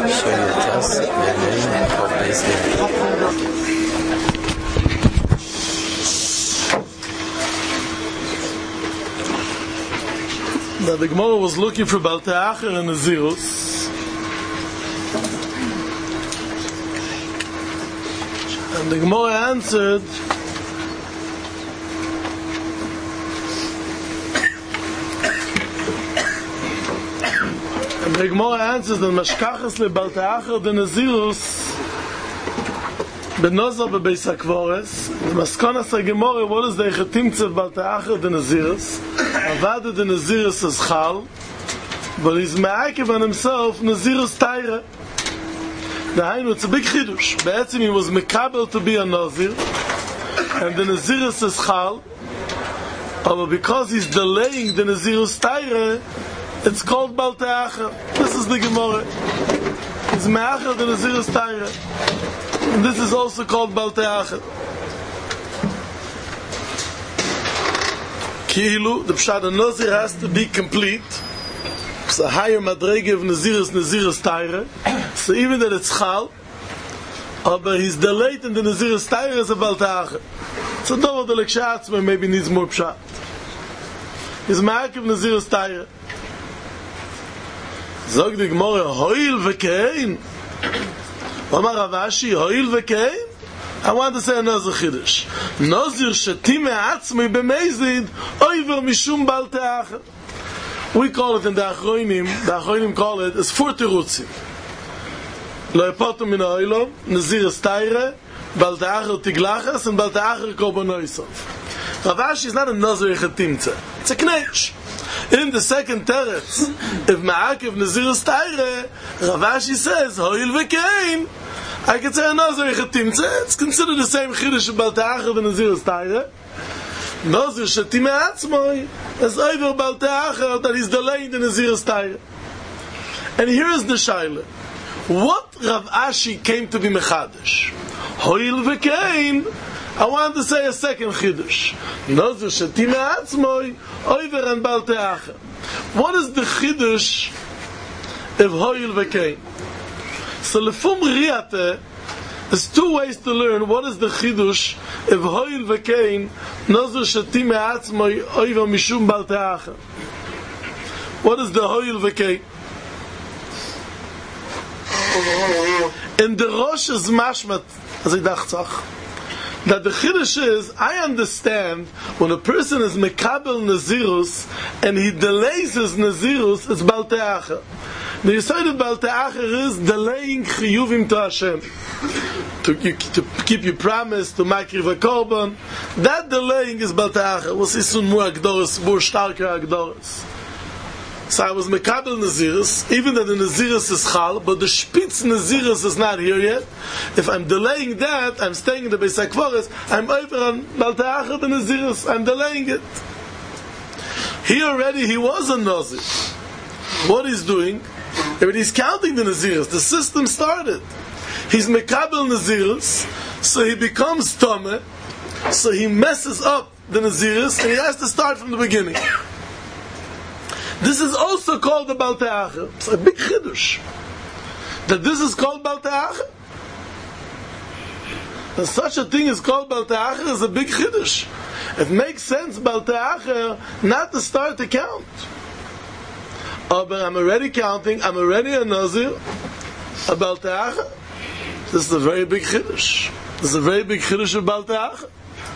just the name of this area. Now the Gemara was looking for Balteacher and Nazirus, and the Gemara answered the Gemara answers that Mashkachas le Balteacher the Nazirus Benozar bebeis hakvores. The Maskonas HaGemara, what is the Echetimtze of Balteacher the Nazirus? Avada the Nazirus is Chal, but he's Me'akev on himself Nazirus Taira. It's a big chidush. Be'etzim he was Mekabel to be a Nazir, and the Nazirus is Chal, but because he's delaying the Nazirus Taira, it's called Balteacher. This is the Gemara. He's Me'acher the Nazirus Taira. And this is also called Balteacher. Kilu, the Pshad Nazir has to be complete. It's a higher madrege of Nazirus Taira. So even that it's Chal, but he's delayed in the Nazirus Taira as a Balteacher. So Dovo the Lekshatzmer maybe needs more Pshad. He's Ma'akev Nazirus Taira. Zog the Gemara, Hoil v'kein. Omar Ravashi, Hoil v'kein. I want to say another chiddush. Nazir shetim me'atzmi b'meizid oiver mishum Balteacher. We call it in the Achronim call it as 4 terutzim. Lo epotum min ha'olam, Nazirus Taira, Balteacher tiglachas, and Balteacher korban. Ravashi is not a Nazir chetimtze. It's a knetch. In the second teretz, if Ma'akev Nazirus Taira, Ravashi says, Hoil v'kein. I can say another Echetimtze. It's considered the same Chiddush of Balteacher than Nazirus Taira. Nazir shetim me'atzmoi, as over Balteacher, that he's delaying the Nazirus Taira. And here is the Shaila. What Rav Ashi came to be Mechadash? Hoil v'kein. I want to say a second Chiddush. Nazir shetim me'atzmoi, over and Balteacher. What is the Chiddush of Hoil v'kein? So Lefum Riyate, there's 2 ways to learn what is the Chidush of Hoil v'kein Nazir shetim me'atzmoi oiver mishum Balteacher. What is the Hoil v'kein? In the Rosh is mashmat, as I dacht, that the Chiddush is, I understand when a person is Mekabel Nazirus and he delays his Nazirus, it's Balteacher. The Yisod of Balteacher is delaying Chiyuvim to Hashem. To keep your promise, to makriv a korban. That delaying is Balteacher. We'll see soon more Agdoros, more starker Agdoros. So I was Mekabel Nazirus, even though the Nazirus is Chal, but the Spitz Nazirus is not here yet. If I'm delaying that, I'm staying in the Beis HaKvoros, I'm over on Balteacher the Nazirus, I'm delaying it. He was a Nazir. What he's doing, but he's counting the Nazirus. The system started. He's Mekabel Nazirus, so he becomes Tomeh, so he messes up the Nazirus, and he has to start from the beginning. This is also called the Balteacher. It's a big chiddush that this is called Balteacher. And such a thing is called Balteacher is a big chiddush. It makes sense Balteacher not to start to count. Oh, but I'm already counting. I'm already a Nazir. A Balteacher. This is a very big chiddush. This is a very big chiddush of Balteacher.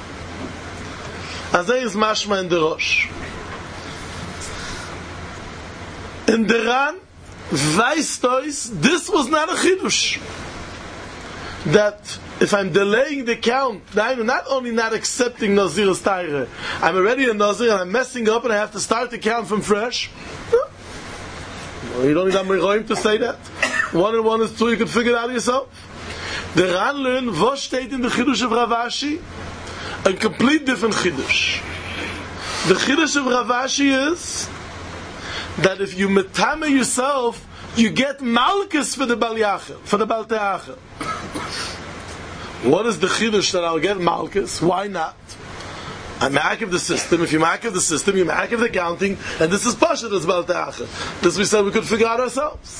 As is mashma in the Rosh. In the Ran, Weistois, this was not a chidush. That if I'm delaying the count, I'm not only not accepting Nazirus Taira, I'm already a Nazir and I'm messing up and I have to start the count from fresh. You don't need Amiroim to say that. 1 and 1 is 2, you can figure it out yourself. The Ran learned, what steht in the chidush of Rav Ashi? A complete different chidush. The chidush of Rav Ashi is that if you metame yourself, you get malchus for the Balteacher, for the Balteacher. What is the chidush that I'll get malchus? Why not? I'm ma'akev the system. If you ma'akev the system, you ma'akev the counting, and this is Pasha, this Balteacher. This we said we could figure out ourselves.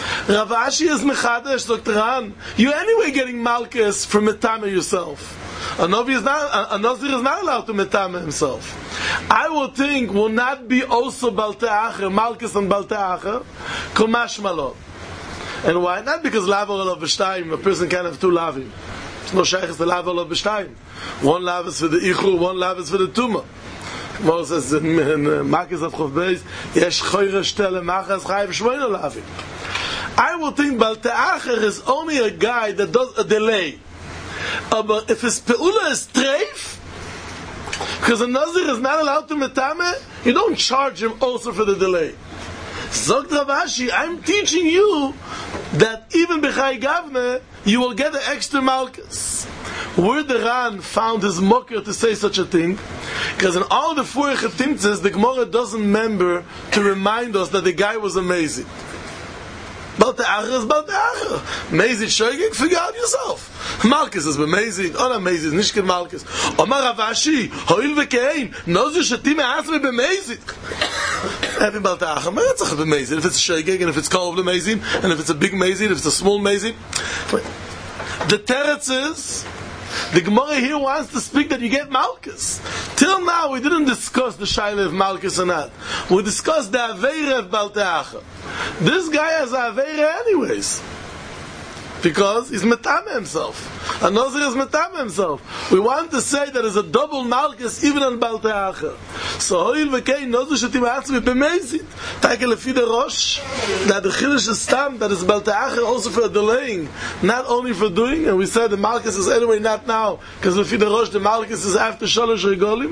Rav Ashi is mechadesh, Dr. Han. You anyway getting malchus from metame yourself. A Nazir is not allowed to metame himself. I would think will not be also balteacher, malchus and balteacher, kumash malon. And why? Not because lav olav b'shtayim, a person can't have two lavim. It's no shaykhs the lav olav b'shtayim. One lav is for the ichur, one lav is for the tumah. Moses in Makis of Chof Beis, yesh choyre shtele machas chayiv shmoyne lavim. I would think balteacher is only a guy that does a delay. But if his peula is treif, because a Nazir is not allowed to metame, you don't charge him also for the delay. Zog Rav Ashi, I'm teaching you that even b'chai gavne, you will get an extra malchus. Where the Ran found his mocker to say such a thing, because in all the four chetimtzes, the Gemara doesn't remember to remind us that the guy was amazing. Balteacher is Balteacher. Mezid Shoygig, figure out yourself. Malchus is amazing, unamazing, Nishkin Malchus. Omar Rav Ashi, Hoil v'kein, Nozu Shatim E'asme b'mezid. Every Balteacher, Meretzach b'mezid. If it's Shoygig, and if it's Kov l'mezid, and if it's a big mezid, if it's a small mezid. The teretz is, the Gemara here wants to speak that you get malchus. Till now, we didn't discuss the shaila of malchus or not. We discussed the aveira of balteacher. This guy has a aveira anyways, because he's metame himself. A Nazir is metame himself. We want to say that there's a double malchus even on balteacher. So hoil v'kei Nazir shetim atzmi b'mezid. Take lefi the rosh that the chiddush is stam that is balteacher also for delaying, not only for doing. And we said the malchus is anyway not now because lefi the rosh the malchus is after shalosh regolim.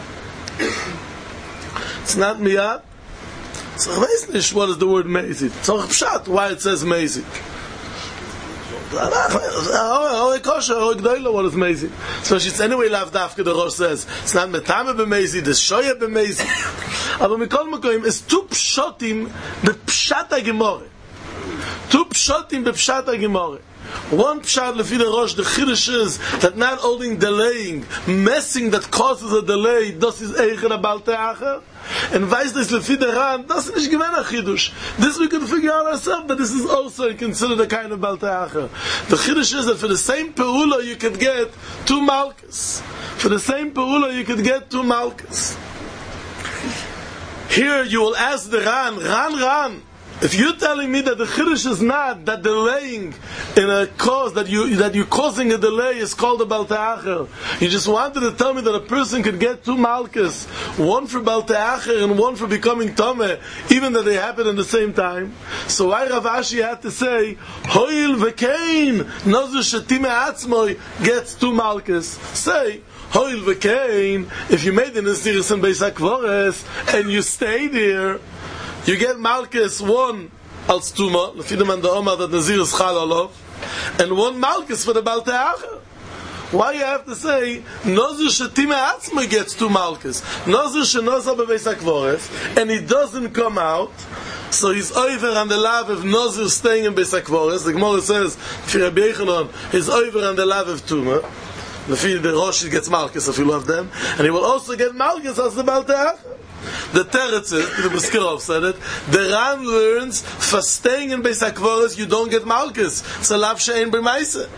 It's not miyad. So what is the word mezid? So pshat why it says mezid. What is amazing? So it's anyway lav dafka the Rosh says it's not metame b'mezid, it's shoya b'mezid. Aber mikol makoim is two pshotim b'pshat ha'gemore. Two pshotim b'pshat ha'gemore. One pshat lefi the Rosh, the chiddush is that not only delaying, messing that causes a delay, das is eicher a balteacher. And weiß das lefi the Ran, das is nicht gewen a chiddush. This we can figure out ourselves, but this is also considered a kind of balteacher. The chiddush is that for the same peula you could get two malchus. For the same peula you could get two malchus. Here you will ask the Ran. If you're telling me that the chiddush is not that delaying in a cause that you're causing a delay is called a balteacher, you just wanted to tell me that a person could get two malchus, one for balteacher and one for becoming tomeh, even that they happen at the same time. So why Rav Ashi had to say hoil v'kein nozu shetim e'atzmoi gets two malchus? Say hoil v'kein, if you made an Nesiris in Beis HaKvores and you stay there, you get malchus one als tuma, lefi the man the Omar that Nazir is chal olav, and one malchus for the balteacher. Why you have to say Nazir shetim e'atzmoi gets two malchus? Nazir shenosa bebeis hakvores, and he doesn't come out, so he's over on the lav of Nazir staying in beis hakvores. The Gemara says, for Rabbi Yechanan, he's over on the lav of tuma. Lefi the Rosh gets malchus if you love them, and he will also get malchus as the balteacher. The teretz is, the Beskirov said it, the Ran learns for staying in Beis HaKvoros you don't get malchus. It's a lav she'ein b'maisa.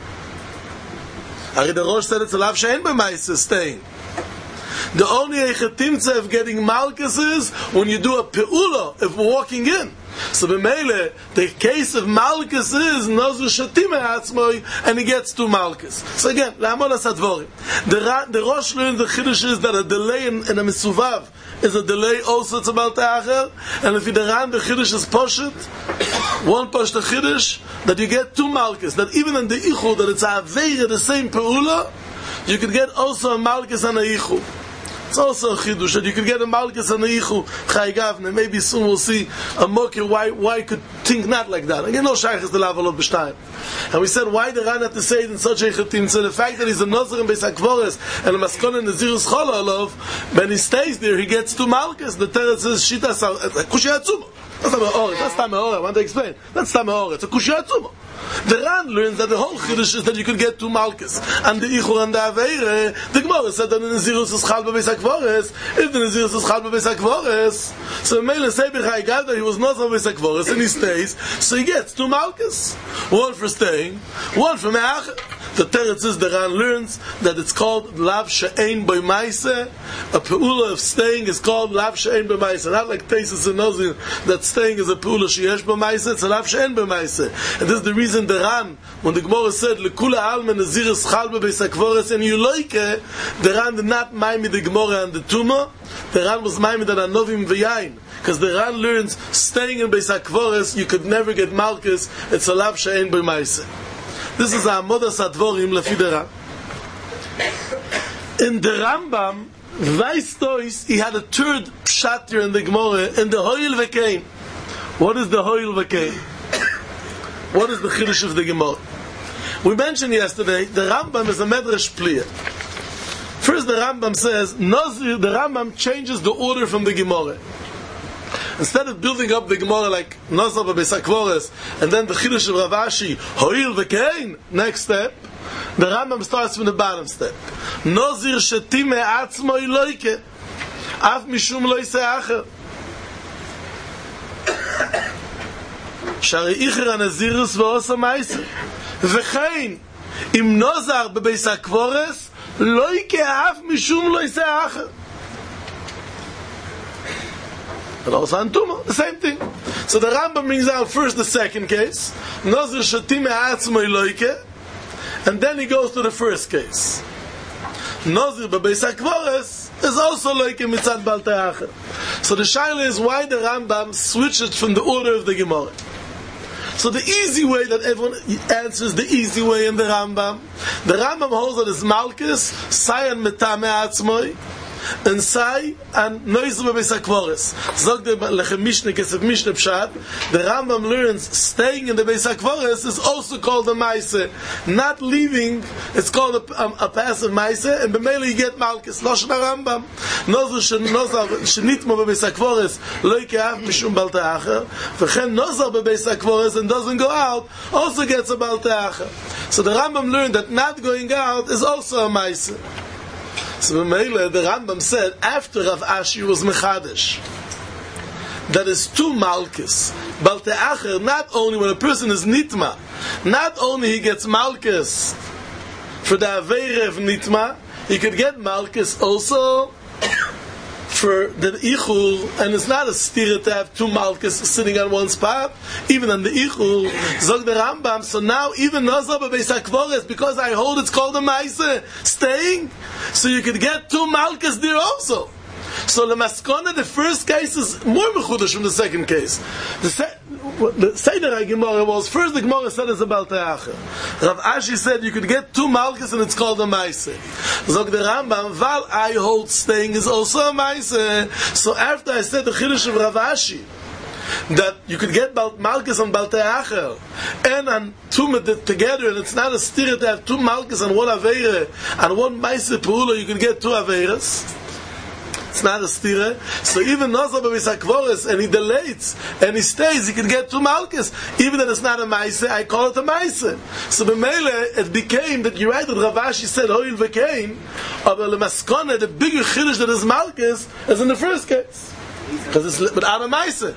Ari the Rosh said it's a lav she'ein b'maisa, staying. The only echetimtze of getting malchus is when you do a peula of walking in. So b'meile, the case of malchus is nozu shatim e'atzmoi, and he gets two malchus. So again, la'amol asadvorim. The Rosh learned the chiddush is that a delay in a mesuvav is a delay also to balteacher, and if you the Ran the chiddush is poshet, one posh the chiddush that you get two malchus, that even in the ichud that it's a aveira the same peula, you could get also a malchus and a ichud. It's also a chidush that you could get a malchus and a ichu chai gavne. Maybe soon we'll see a mokir why could think not like that. Again, no shaykh is the level of b'shtayim. And we said why the Ran had to say it in such a chetim. So the fact that he's a Nazir in Beis HaKvores and a maskon in the Zirus Chololov, when he stays there, he gets two malchus. The teretz says shita kushi atzuma. That's Tameh I want to explain. That's Tameh It's a Kushya Tzuma. The Ran learns that the whole Chiddush is that you can get 2 Malkus. And the Ichur and the Aveire, the Gemara said that the Nazirus is Chal B'Beis HaKvores. If the Nazirus is Chal B'Beis HaKvores, so Mele Sebichai got that he was not B'Beis HaKvores, and he stays, so he gets 2 Malkus. One for staying, one for Me'ach. The Teretz is the Ran learns that it's called Lav She'ein B'Y Maaseh. A Pe'ula of staying is called Lav She'ein B'Y Maaseh. Not like Tesis and Nozir, that staying is a Pe'ula She'esh B'Y Maaseh. It's a Lav She'ein B'Y Maaseh. And this is the reason the Ran, when the Gemara said Lekula Alma Nazirus Chal B'Beis HaKvores and Yuloike, the Ran did not mind the Gemara and the Tuma. The Ran was mind that Anovim V'Yain. Because the Ran learns staying in Beis HaKvores, you could never get Malkus. It's a Lav She'ein B'Y Maaseh. This is a Modas Advorim Lefi the Ran. In the Rambam, Vaistois, he had a third pshat here in the Gemara, in the Hoil V'Kein. What is the Hoil V'Kein? What is the Chiddush of the Gemara? We mentioned yesterday, the Rambam is a Medrash Pliya. First the Rambam says, Nazir, the Rambam changes the order from the Gemara. Instead of building up the Gemara like Nazar B'Beis HaKvores, and then the Chiddush of Rav Ashi, Hoil V'Kein, next step, the Rambam starts from the bottom step. Nazir shetim me'atzmo iloike, af mishum lo yiseh acher. Shari icher ha-nazirus v'osa ma'aser. V'chein, im Nazar B'Beis HaKvores, lo yike af mishum lo yiseh acher. And also on Tumah, the same thing. So the Rambam brings out first the second case, Nazir shetim me'atzmo iloike, and then he goes to the first case. Nazir B'Beis HaKvores is also like a mitzad Bal Te'acher. So the shaila is why the Rambam switches from the order of the Gemara. So the easy way that everyone answers the easy way in the Rambam holds that it's Malkus, Sayan Metame Atzmoi, and Sai and Noizu B'Beis HaKvores. Zog the Lechem Mishneh Kesef Mishneh Pshat. The Rambam learns staying in the Beis HaKvores is also called a Maaseh. Not leaving, it's called a passive Maaseh, and b'meila you get Malkus. Lashon HaRambam. Nozar Shenitmo B'Beis HaKvores lo yike'af mishum Bal Te'acher. V'chen Nozar B'Beis HaKvores and doesn't go out also gets a Bal Te'acher. So the Rambam learned that not going out is also a Maaseh. So the Rambam said after Rav Ashi was Mechadesh, that is 2 Malkus. Bal Te'acher, not only when a person is Nitma, not only he gets Malkus for the Aveire of Nitma, he could get Malkus also for the Ichul, and it's not a stira to have 2 Malkus sitting on one spot, even on the Ichul, Zog the Rambam, so now even Nazar B'Beis HaKvores, because I hold it's called a Maaseh, staying, so you could get 2 Malkus there also. So the Maskona, the first case is more mechudash from the second case. The Seder Gemara was first the Gemara said it's a Bal Te'acher. Rav Ashi said you could get 2 Malkus and it's called a Maaseh. Zog the Rambam, Val I hold staying is also a Maaseh. So after I said the Chiddush of Rav Ashi, that you could get Malkus and Bal Te'acher and on 2 together, and it's not a stira to have 2 Malkus and 1 Aveire and 1 Maaseh Peula, you could get 2 Aveiras. It's not a stira. So even Nazar B'Beis HaKvores, and he delays, and he stays, he can get 2 Malkus. Even that it's not a Maaseh, I call it a Maaseh. So b'meila, it became that you write that Rav Ashi said, Hoil V'Kein, but the Maskona, the bigger Chiddush that is Malkus, is in the first case. Because it's without a Maaseh.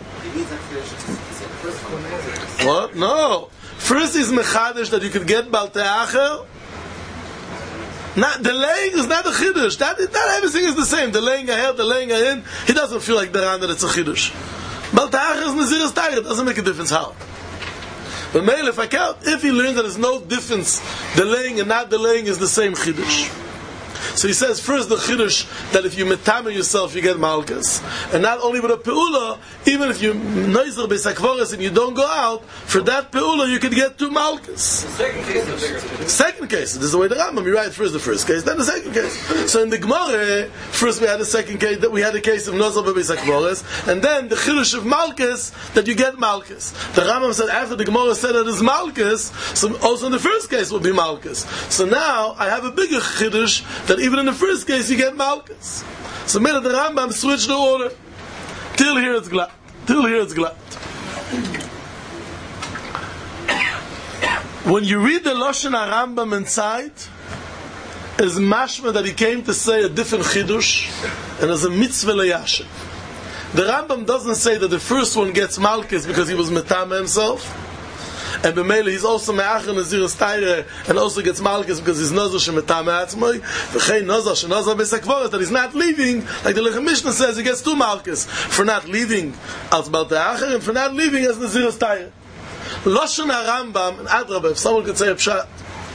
What? No. First is Mechadesh that you could get Bal Te'acher. Not delaying is not a chiddush. Not everything is the same. Delaying ahead, delaying ahead. He doesn't feel like the Ran that it's a chiddush. Bal Te'acher is Naziris Tayr. It doesn't make a difference how. But male, if he learns that there's no difference, delaying and not delaying is the same chiddush. So he says first the chiddush that if you metame yourself you get malchus, and not only with a peula, even if you noizer Beis HaKvores and you don't go out, for that peula you could get 2 malchus. The second case, this is the way the Rambam, you write first the first case, then the second case. So in the Gemara, first we had the second case, that we had the case of noizer Beis HaKvores, and then the chiddush of malchus that you get malchus. The Rambam said after the Gemara said that it's malchus, so also in the first case will be malchus. So now I have a bigger chiddush that even in the first case you get malchus. So made the Rambam switch the order. Till here it's glad. When you read the Lashon HaRambam inside, is mashma that he came to say a different chidush, and as a mitzvah leyashin. The Rambam doesn't say that the first one gets malchus because he was metame himself, and b'meila he's also me'acher naziras tayre, and also gets malchus because he's nazar shemetame atzmoi, v'chein nazar shenazar b'sakvoros, that he's not leaving, like the Lechem Mishnah says, he gets two malchus for not leaving as balteacher and for not leaving as naziras tayre. Lashon HaRambam, and Adrabah, if someone could say a pshat,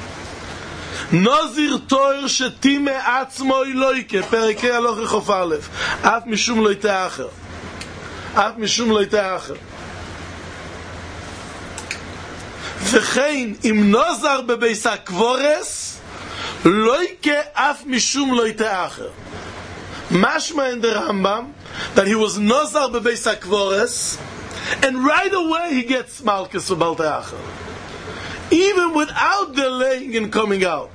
Nazir toir shetime atzmoi loike, perikei aloche chof aleph, af mishum lo yiteacher. Af mishum lo yiteacher. V'chein, im nazar bebeis hakvores, loike af mishum lo yiteacher. Mashma in the Rambam, that he was nazar bebeis hakvores, and right away he gets malchus for balteacher, even without delaying in coming out.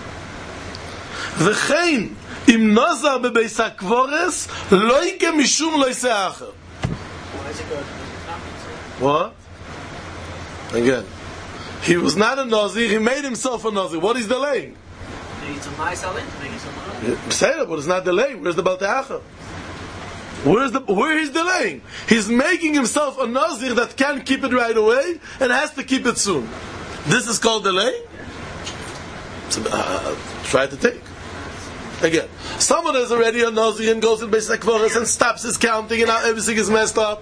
V'chein im nazar bebeis hakvores loike mishum lo yiseacher. What? Again, he was not a nazir. He made himself a nazir. What is delaying? Say that, but it's not delaying. Where's the balteacher? Where he's delaying? He's making himself a nazir that can't keep it right away and has to keep it soon. This is called delay. So, try to take. Again, someone is already a nazir and goes to Beis HaKvoros and stops his counting and now everything is messed up.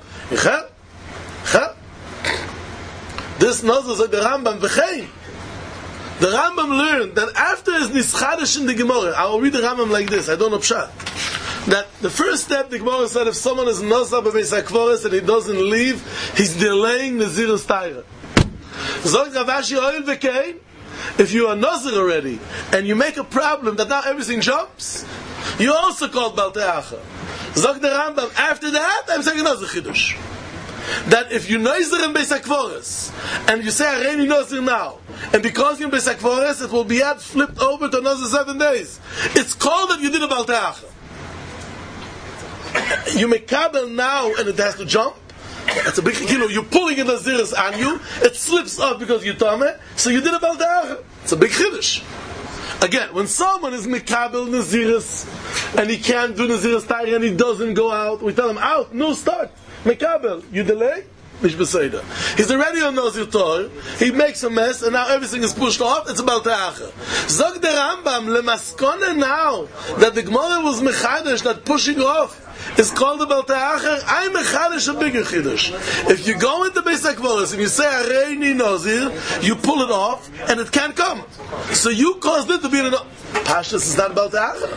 This nazir is like the Rambam v'chein. The Rambam learned that after his nischadish in the Gemara, I will read the Rambam like this, I don't know pshat, that the first step the Gemara said, if someone is nazar b'Beis HaKvoros and he doesn't leave, he's delaying the Naziras Tayra. Zog Rav Ashi oil v'kein, if you are nazir already and you make a problem that now everything jumps, you also called balteacher. Zog the Rambam, after that I'm saying another chidush, that if you nazir in Beis HaKvoros and you say Areini nazir now, and because you're in Beis HaKvoros it will be flipped over to another 7 days, it's called that you did a balteacher. You make kabel now and it has to jump. It's a big, you're pulling in the ziras on you, it slips off because you tameh, so you did a balteacher. It's a big chiddush. Again, when someone is mikabel naziris and he can't do naziris tayr and he doesn't go out, we tell him out, no start, mikabel, you delay, mish b'seida. He's already on nazir tor, he makes a mess and now everything is pushed off, it's a balteacher. Zog the Rambam lemaskone now that the Gemara was mechadish, that pushing off is called a balteacher. I'm a chadish, a bigger chiddush. If you go into Beis HaKvoros and you say Areini nazir, you pull it off and it can't come. So you caused it to be an Pashtus is not balteacher.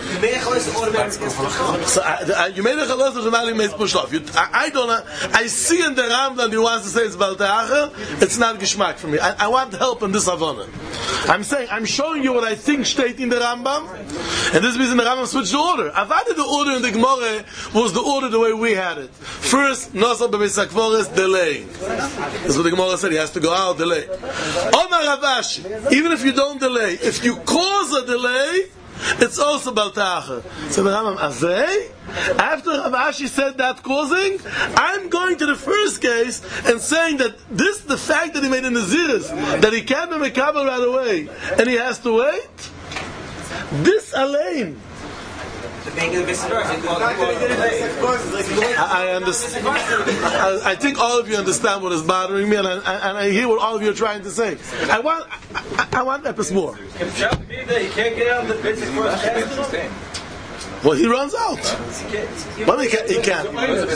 So you made a chalos of the made pushed off. I don't know. I see in the Rambam he wants to say it's balteacher. It's not geschmack for me. I want help in this havana. I'm showing you what I think steht in the Rambam, and this reason the Rambam switched the order. Avada the order in the Gemara was the order the way we had it. First, nazar b'Beis HaKvoros, delaying. That's what the Gemara said. He has to go out, delay. Omar Rav Ashi, even if you don't delay, if you cause a delay, it's also balteacher. So the Rambam, Azay, after Rav Ashi said that causing, I'm going to the first case and saying that this, the fact that he made a naziris, that he can't be mekabel right away, and he has to wait, this alone. I understand. I think all of you understand what is bothering me, and I hear what all of you are trying to say. I want epis more. Well, he runs out. Well, he can't.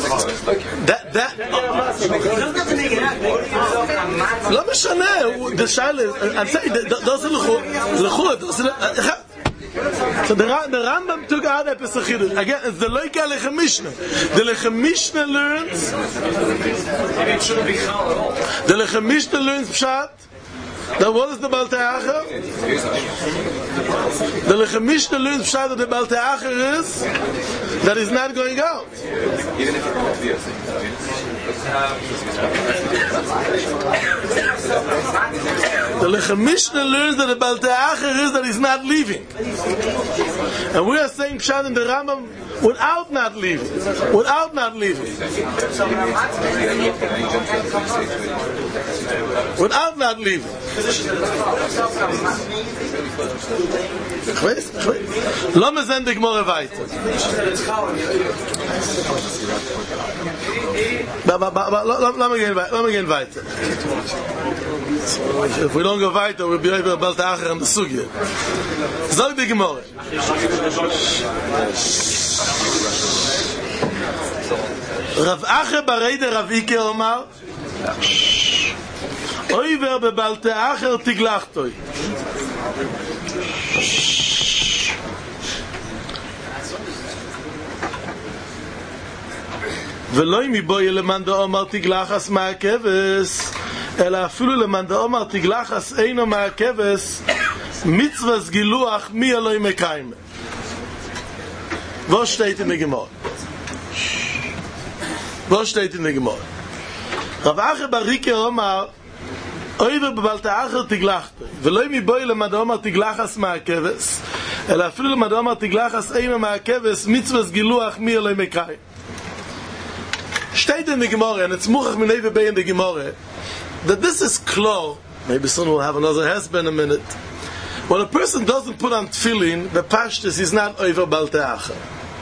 Lo mishaneh. The shaila. I'm saying doesn't l'chud. So the Rambam took out a pesachidus. Again, it's the loika Lechem Mishnah. The Lechem Mishnah learns. The Lechem Mishnah learns pshat. Now what is the balteacher? The Lechem Mishnah learns pshat that the balteacher is that is not going out. Even if The Lechem Mishnah learns that the Baltei Acher is that he's not leaving. And we are saying Pshat in the Rambam without not leaving. Without not leaving. Without not leaving. Lass uns endlich mal weiter. Lass me gehen weiter. If we don't go weiter, we'll be over about the Acher and the Sugya. Sag die Gemorre. Rav Acher bereide Rav Ike Omar Oiver bebalte Acher tiglachtoi. ולא אם יבואי למאן דאמר תגלחס מהכבש, אלא אפילו למאן דאמר תגלחס אינו מהכבש, מצווה גילוח מי אלוהי מקיים. Was steht in der Gemara? Was steht in der Gemara? Rav Acher bar Rike Omar Oiver bebalte Acher tiglachtoi. ולא אם יבואי למאן דאמר תגלחס מהכבש, אלא אפילו למאן דאמר תגלחס אינו מהכבש, מצווה גילוח מי אלוהי מקיים. Steht in the Gemara, and it's Muchach Minei Bey in the Gemara, that this is klar. Maybe someone will have another husband in a minute. When a person doesn't put on tefillin, the pashtus is not over Baltei Acher.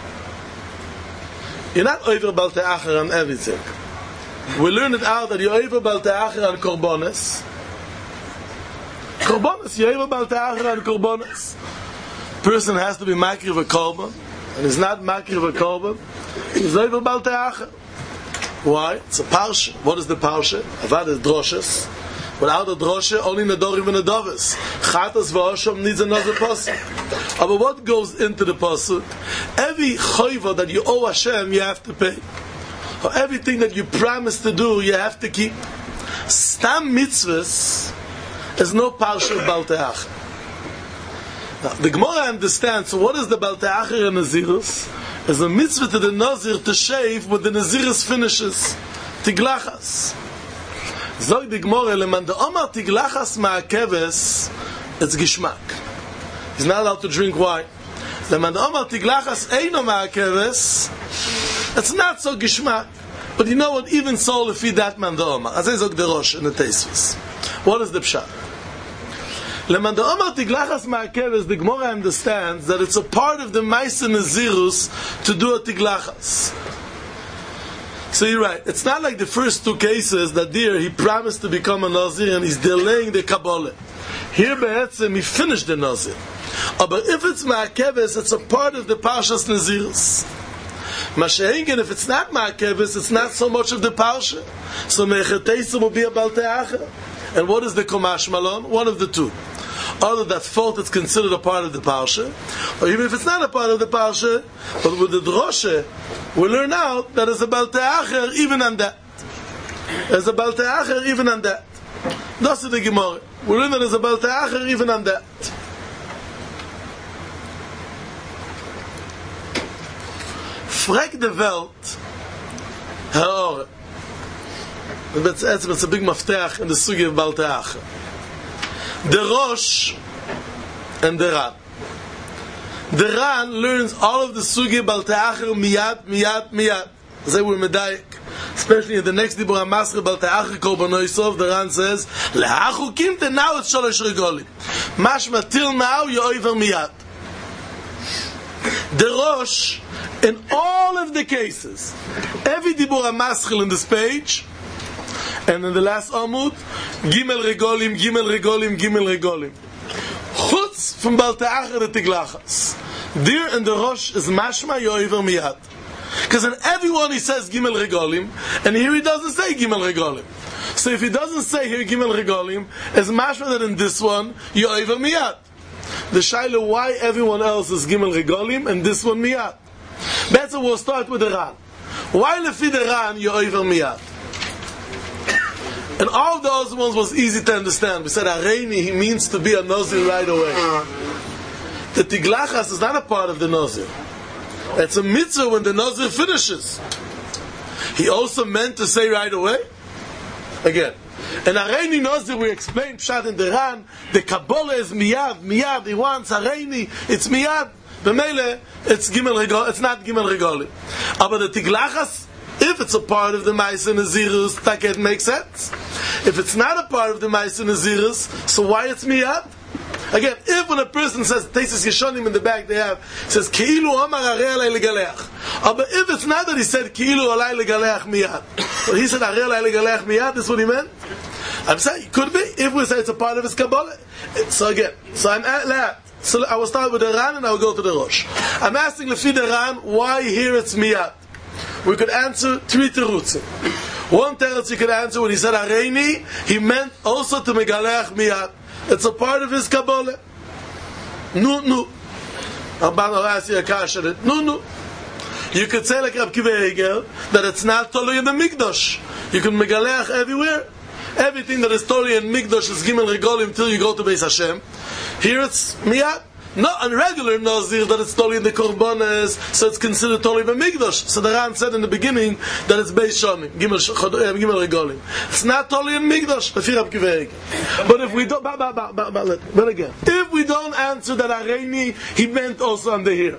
You're not over Baltei Acher on everything. We learn it out that you're over Baltei Acher on korbanos. Korbanos, you're over Baltei Acher on korbanos. Person has to be makriv a korban, and is not makriv a korban, he's over Baltei Acher. Why? It's a parsha. What is the parsha? Avad is droshes. Without a droshe, only nedorim and nedovis. Chatas v'osham needs another pasuk. But what goes into the pasuk? Every chayva that you owe Hashem, you have to pay. Or everything that you promise to do, you have to keep. Stam mitzvahs is no parsha of Baltei Acher. Now, the Gemara understands, so what is the Baltei Acher and Nazirus? Is a mitzvah to the Nazir to shave when the Nazirus finishes. Tiglachas. Zog the Gemara, leman de Omar tiglachas ma'akeves, it's gishmak. He's not allowed to drink wine. Leman de Omar tiglachas eino ma'akeves, it's not so gishmak. But you know what, even so, if he that man de Omar, as I zog the Rosh in the Teisvis. What is the pshat? Leman de Omar tiglachas ma'akeves, the Gemara understands that it's a part of the Maisa Nazirus to do a tiglachas. So you're right. It's not like the first two cases that there he promised to become a Nazir and he's delaying the Kabbalah. Here be'etzem he finished the Nazir. But if it's ma'akeves, it's a part of the Parshas Nazirus. Masha'engen, if it's not ma'akeves, it's not so much of the Parsha. So me'echeteisim will be a Baltei Acher. And what is the Komash Malon? One of the two. Either that fault it's considered a part of the Parsha, or even if it's not a part of the Parsha, but with the Droshe, we learn out that there's a Baltei Acher even on that. There's a Baltei Acher even on that. That's the Gemara. We learn that there's a Baltei Acher even on that. Frag the Welt, Herr it's a big mafteach in the sugi of Baltei Acher. The Rosh and the Ran. The Ran learns all of the sugi of Baltei Acher miyad. They were medayik. Especially in the next Dibur HaMasre Baltei Acher Korbanosov, the Ran says, Le'achukim te now it's shalosh regolim. Mashma till now you over miyad. The Rosh, in all of the cases, every Dibur HaMasre in this page, and in the last Amud, Gimel Regolim. Chutz from Baltei Acher the Tiglachas. There in the Rosh is Mashma Yoiver Miyad. Because in everyone he says Gimel Regolim, and here he doesn't say Gimel Regolim. So if he doesn't say here Gimel Regolim, it's Mashma that in this one, Yoiver Miyad. The Shaila, why everyone else is Gimel Regolim, and this one Miyad? That's what we'll start with the Ran. Why Lefi the Ran, Yoiver Miyad? And all of those ones was easy to understand. We said Areini, he means to be a Nazir right away. The Tiglachas is not a part of the Nazir. It's a mitzvah when the Nazir finishes. He also meant to say right away. Again, In Areini Nazir we explain Pshat in the Ran, the Kabbalah is miyad, he wants Areini, it's miyad. B'meile, it's not Gimel Regoli. Aber the Tiglachas, if it's a part of the Ma'aseh Nazirus, that it makes sense. If it's not a part of the Ma'aseh Nazirus, so why it's miyad? Again, if when a person says, Tesis Yeshonim in the back they have, says, Ki'ilu Omar Arei Alei Legaleach. But if it's not that he said, Ki'ilu Alei Legaleach miyad, but he said, Arei Alei Legaleach miyad, that's what he meant? I'm saying, it could be, if we say it's a part of his Kabbalah. So again, so I will start with the Ran and I will go to the Rosh. I'm asking Lefi the Ran, why here it's miyad? We could answer 3 terutzim. One teretz you could answer when he said Areini, he meant also to Megaleach miyad. It's a part of his Kabbalah. No. I'll ask you a kasha. No. You could say like Rab Kiva Egel that it's not totally in the Mikdash. You can Megaleach everywhere. Everything that is totally in Mikdash is Gimel Regolim until you go to Beis Hashem. Here it's miyad. Not on regular Nazir that it's totally in the Korbanes, so it's considered totally in Mikdash. So the Ran said in the beginning that it's Beis Shomim, Gimel Regolim. It's not totally in Mikdash. But if we don't, but again, if we don't answer that Areini, he meant also under here.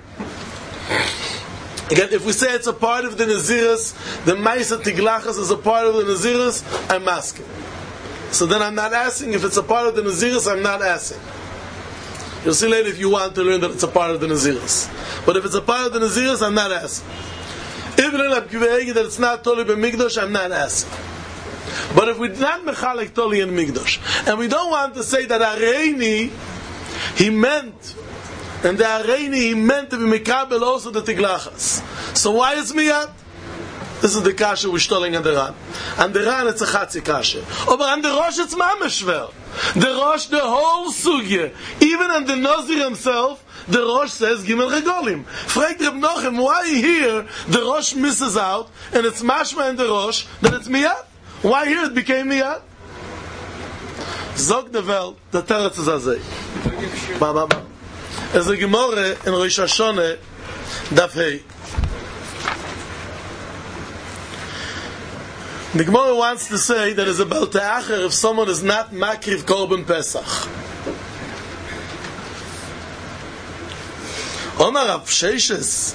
Again, if we say it's a part of the Naziris, the Ma'aseh Tiglachas is a part of the Naziris, I'm asking. So then I'm not asking. If it's a part of the Naziris, I'm not asking. You'll see later if you want to learn that it's a part of the Naziris. But if it's a part of the Naziris, I'm not asking. If you learn that it's not totally in Mikdash, I'm not asking. But if we're not mechalek totally in Mikdash, and we don't want to say that Areini, he meant, and the Areini, he meant to be Mekabel also the Tiglachas. So why is miyad? This is the kasha we're stalling on the Ran. And the Ran, it's a chatzi kasha. But on the Rosh, it's mameshver. The Rosh, the whole sugya, even on the Nazir himself, the Rosh says Gimel Regolim. Fragt Reb Nochem, why here the Rosh misses out, and it's mashma in the Rosh, that it's miyad? Why here it became miyad? Zog the Welt, the Teretz is azay. As a Gemore in Rosh Hashanah, Daf Hei. The Gemara wants to say that it's about Te'acher if someone is not Makriv Korban Pesach. Omar Rav Sheishes,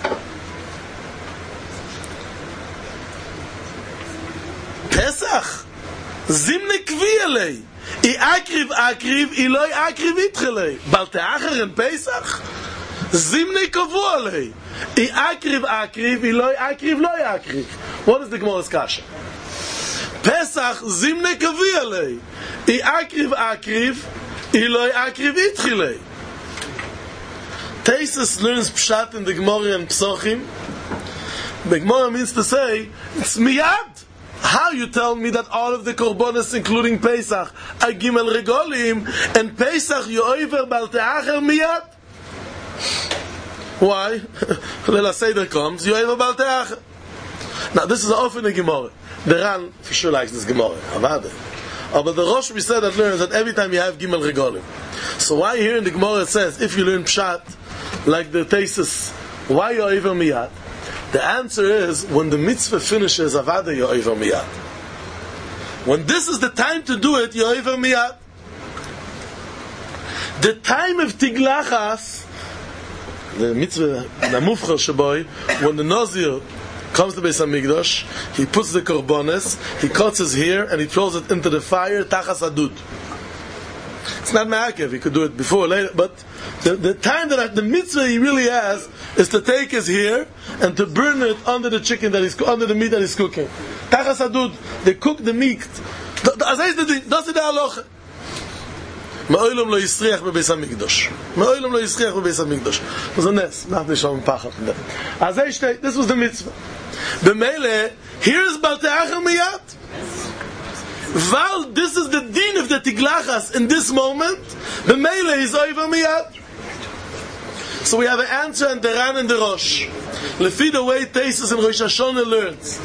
Pesach Zimne Kvi Alei I akriv Iloi akriv Itchelei Bal Te'acher in Pesach Zimne Kavu Alei I akriv Iloi akriv Loi akriv. What is the Gemara's kasha? Pesach zimne kavi alei. I akriv, iloi akriv itchilei. Teisus learns pshat in the Gemara and Psochim. The Gemara means to say, it's miyad. How you tell me that all of the korbanos, including Pesach, are Gimel Regolim, and Pesach yoiver bal te'acher miyad? Why? Leila Seder comes, yoiver bal te'acher. Now this is often a Gemara. The Ran for sure likes this Gemara. But the Rosh we said that learns that every time you have Gimel Regolim. So why here in the Gemara it says, if you learn Pshat, like the Tesis, why you're over miyad? The answer is, when the mitzvah finishes, Avada you're over miyad. When this is the time to do it, you're over miyad. The time of Tiglachas, the mitzvah, the mufchar shaboy, when the Nazir comes to Beis HaMikdash, he puts the korbanos, he cuts his hair, and he throws it into the fire, tachas adud. It's not ma'akev, he could do it before or later, but the time that the mitzvah he really has is to take his hair and to burn it under the chicken under the meat that he's cooking. Tachas adud, they cook the meat. Das ist der Halacha. Ma'olam lo yisriach bebeis HaMikdash. Ma'olam lo yisriach bebeis HaMikdash. Das ist ein Ness. Nach der Shalom Pachat. This was the mitzvah. B'meile, here is Bal Te'acher miyad. Val, this is the din of the Tiglachas in this moment. B'meile is over miyad. So we have an answer in the Ran and the Rosh. Lefi the way Teisus and Rosh Hashanah learns.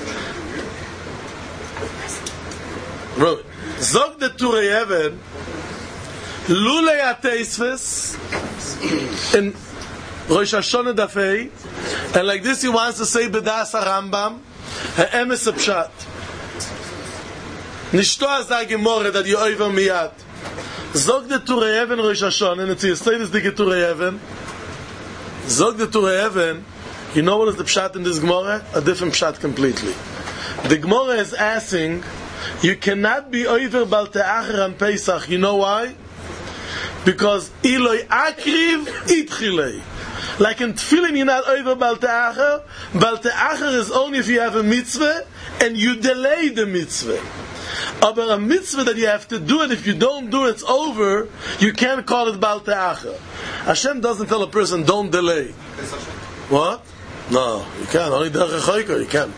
Zog the Turei Even, Lulei HaTeisves, in Rosh Hashanah Dafei, and like this he wants to say B'das HaRambam, Ha'emes HaPshat. Nicht to as a Gemorre that you over miyad. Zog the Turei Even Rosh Hashanah, and it's a status the Turei Even. Zog the Turei Even, you know what is the pshat in this Gemorre? A different pshat completely. The Gemorre is asking, you cannot be over Bal Te'acher on Pesach. You know why? Because Iloi Akriv Itchilei. Like in Tefillin, you're not over Bal Te'acher. Bal Te'acher is only if you have a mitzvah and you delay the mitzvah. But a mitzvah that you have to do it, if you don't do it, it's over, you can't call it Bal Te'acher. Hashem doesn't tell a person, don't delay. What? No, you can't. Only Derech HaChoyker, you can't.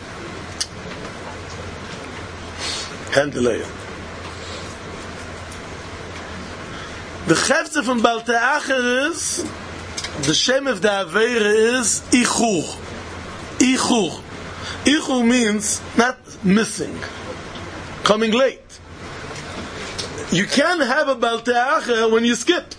Can't delay it. The Chefze from Bal Te'acher is, the Shem of the Aveira is Ichur. Ichur. Ichur means not missing, coming late. You can't have a Bal Te'acher when you skipped.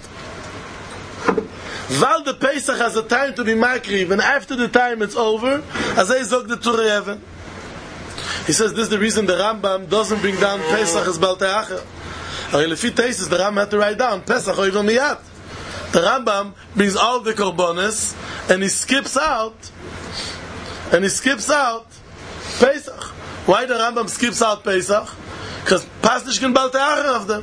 While the Pesach has a time to be makriv, and after the time it's over, as I zog the Turei Even. He says this is the reason the Rambam doesn't bring down Pesach as Bal Te'acher. Lefi Teisus, the Rambam had to write down Pesach over miyad. The Rambam brings all the korbanos and he skips out Pesach. Why the Rambam skips out Pesach? Because Pasnish can Bal Te'acher of them.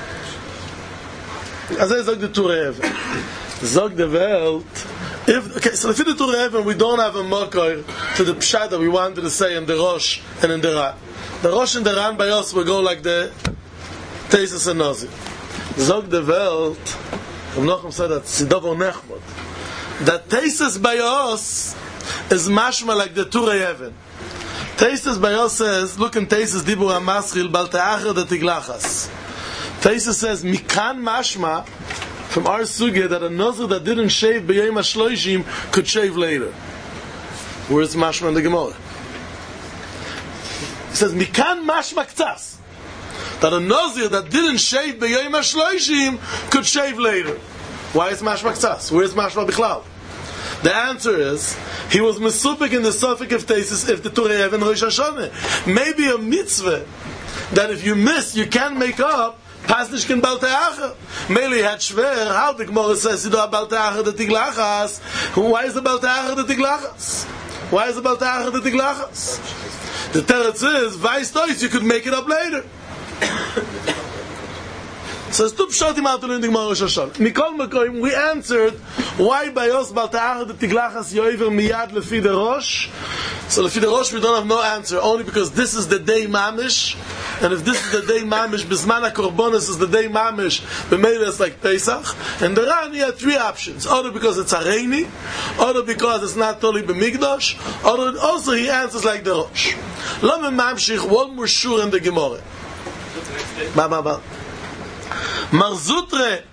As I zog the Turei Even. Zog the Welt. So if in the Turei Even we don't have a makor to the pshat that we wanted to say in the Rosh and in the Ran. The Rosh and the Ran by us will go like the Teisus and Nazir. Zog the Welt. Nachum said that Sidovo Nechmod. That Teisus by us is mashma like the Turei Even. Teisus by us says, look in Teisus Dibur HaMaschil Bal Te'acher de Tiglachas. Teisus says, Mikan mashma from our sugya that a Nazir that didn't shave b'yom hashloishim could shave later. Where's mashma in the Gemara? He says, Mikan mashma k'tzas. That a Nazir that didn't shave b'yom hashloishim could shave later. Why is mashma k'tzas? Where's mashma b'chlal? The answer is, he was mesupik in the suffix of Teisus if the Turei Even Rosh Hashanah. Maybe a mitzvah that if you miss, you can't make up, Pasnish can Bal Te'acher. Meli had shver, how the Gemara says, you do a Bal Te'acher the Tiglachas. Why is the Bal Te'acher the Tiglachas? Why is the Bal Te'acher the Tiglachas? The teretz is, Vais Tois, you could make it up later. So it's two pshatim out in the Gemara Rosh Hashanah. Mikol Makoim, we answered why by us Bal Te'acher the Tiglachas yoiver miyad lefi the Rosh. So lefi the Rosh we don't have no answer, only because this is the day mamish, and if this is the day mamish, Bisman HaKorbanos is the day mamish, b'meila it's like Pesach. And the Ran, he had three options: either because it's Hareini, either because it's not totally b'migdosh, or also he answers like the Rosh. Lama mamshich, one more shur in the Gemara. Marzutre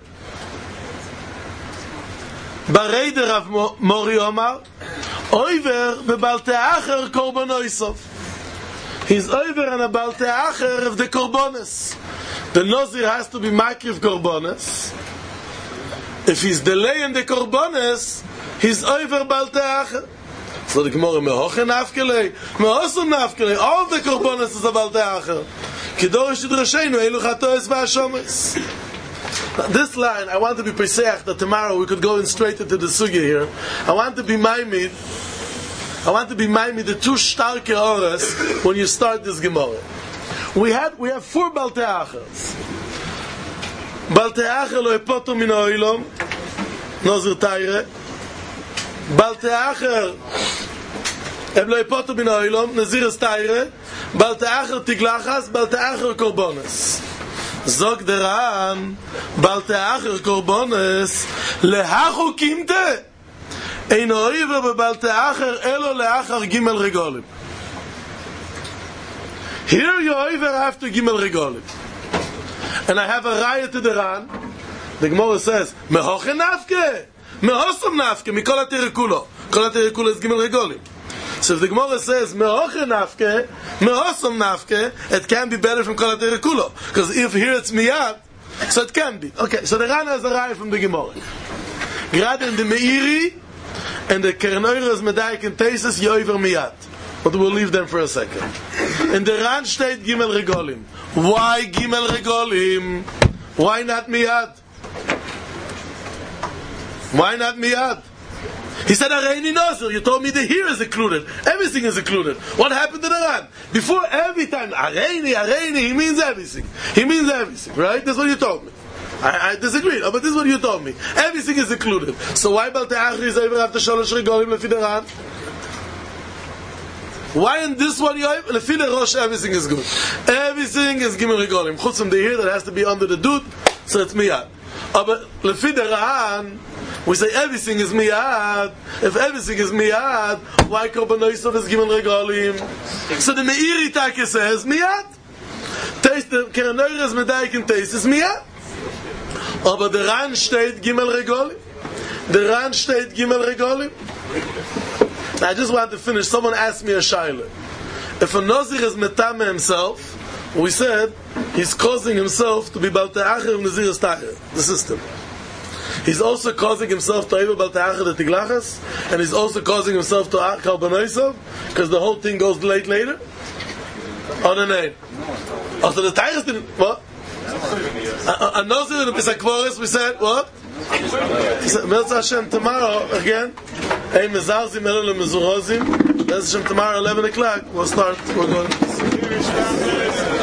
Barei de Rav Mori Omar Oiver bebal te'acher korbonoisov. He's over on a bal te'acher of the korbonos. The Nazir has to be makriv korbonos. If he's delaying the korbonos, he's over bal te'acher. So the Gemara mehochen nafkelei, mehosun nafkelei. All the korbonos is a bal te'acher. Kidorish Yidrashenu elu chatoes v'ashomes. This line, I want to be pesach that tomorrow we could go in straight into the sugya here. I want to be maimid the two starke horas when you start this Gemara. We have four Bal Te'achers. Bal Te'acher lo epoto min ha'olam, Nazir Taire. Bal Te'acher lo epoto min ha'olam, Nazir Taire. Bal Te'acher Tiglachas, Bal Te'acher Korbonos. Zog der Ran, Bal Te'acher Korbonos, lehachu kimte. Ein oiver bebal te'acher elo leachar gimel regolim. Here you over after gimel regolim. And I have a raya to the Ran. The Gemara says, mehochen nafke, mehosam nafke, mikol ha'terekulo. Kol ha'terekulo is gimel regolim. So if the Gemara says, mehochen nafke, mehosam nafke, it can be better from kol ha'terekulo. Because if here it's miyad, so it can be. Okay, so the Ran has a raya from the Gemara. Gerade in the Meiri, and the Keren Oyer is Medaik and Teisus Yoiver Miyad. but we'll leave them for a second. In the Ran steht Gimel Regolim. Why Gimel Regolim? Why not Miyad? Why not Miyad? He said Areini Nazir. You told me the here is included. Everything is included. What happened to the Ran? Before every time, Areini, he means everything. He means everything, right? That's what you told me. I disagree, but this is what you told me. Everything is included. So why Balte Achri is over after Shalosh Regolim Lefi the Ran? Why in this one you have Lefi the Rosh everything is good? Everything is Gimel Regolim. Chutz from the here that has to be under the Dud, so it's Miyad. But Lefi the Ran, we say everything is Miyad. If everything is Miyad, why Korban Oisov is Gimel Regolim? So the Meiri Take says Miyad. Taste the Kerenoires Medaiken taste is Miyad. Aber der Ran steht Gimel Regolim. Der Ran steht Gimel Regolim. I just want to finish. Someone asked me a shaila. If a Nazir is metame himself, we said he's causing himself to be Balte Acher of Nazir Estacher, the system. He's also causing himself to Eiva Balte Acher the Tiglachas, and he's also causing himself to Korban Oisov, because the whole thing goes later. Oh, no. Also the Teiches didn't, what? A Nazir in the Pesach we said, what? Mirza Hashem, tomorrow, again, hey, Mezarzim, Elul, Mezurozim, Mirza Hashem, tomorrow, 11 o'clock, we'll start, we're going.